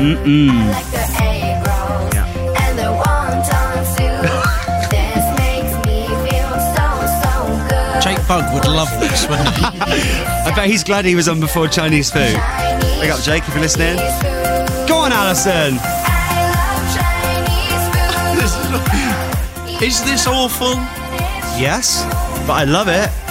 Jake Bugg would love this, wouldn't he? I bet he's glad he was on before Chinese food. Big up, Jake, if you're listening. Go on, Alison. Is this awful? Yes, but I love it.